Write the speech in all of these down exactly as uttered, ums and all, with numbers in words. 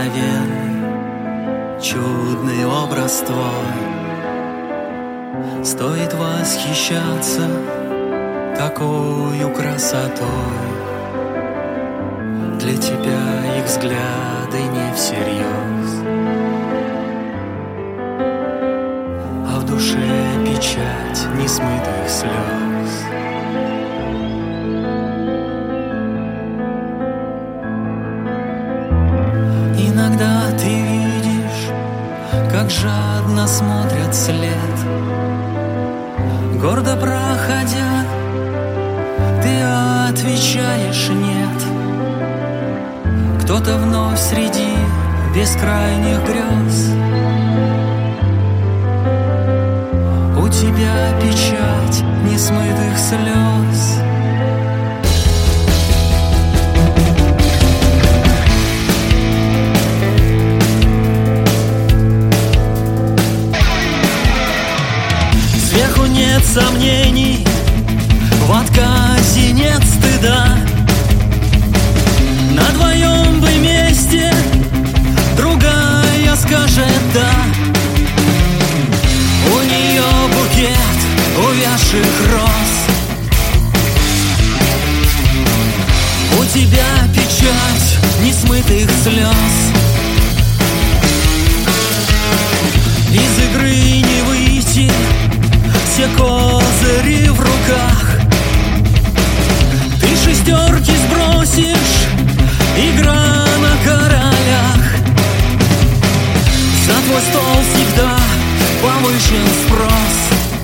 необыкновенный, чудный образ твой. Стоит восхищаться такою красотой. Для тебя их взгляды не всерьез, а в душе печать несмытых слез. Иногда ты видишь, как жадно смотрят вслед. Гордо проходя, ты отвечаешь «нет». Кто-то вновь среди бескрайних грез. У тебя печать несмытых слез. Сверху нет сомнений, в отказе нет стыда. На твоем бы месте другая скажет «да». У нее букет увядших роз, у тебя печать несмытых слез. Из игры не выйти, все козыри в руках. Ты шестерки сбросишь, игра на королях. За твой стол всегда повышен спрос,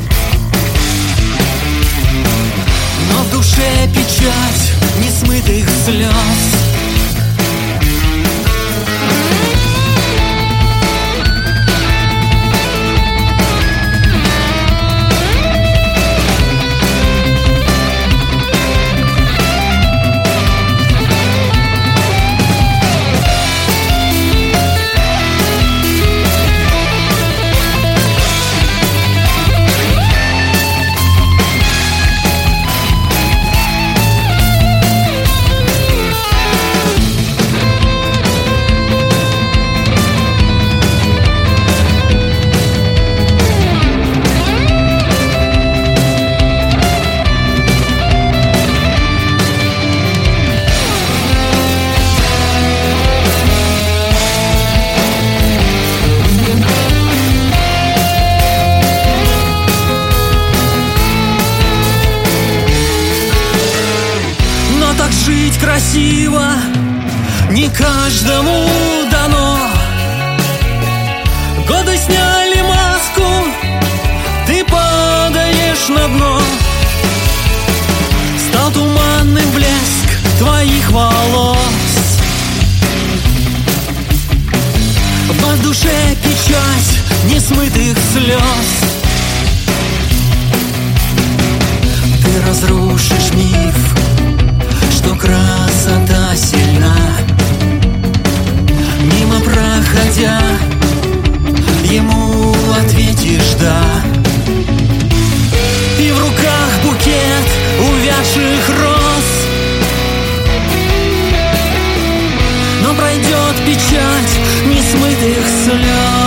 но в душе печать несмытых слез. Жить красиво не каждому дано. Годы сняли маску, ты падаешь на дно. Стал туманным блеск твоих волос. В душе печать несмытых слез. Ты разрушишь миф, что красота сильна. Мимо проходя, ему ответишь «да». И в руках букет увядших роз, но пройдет печать несмытых слез.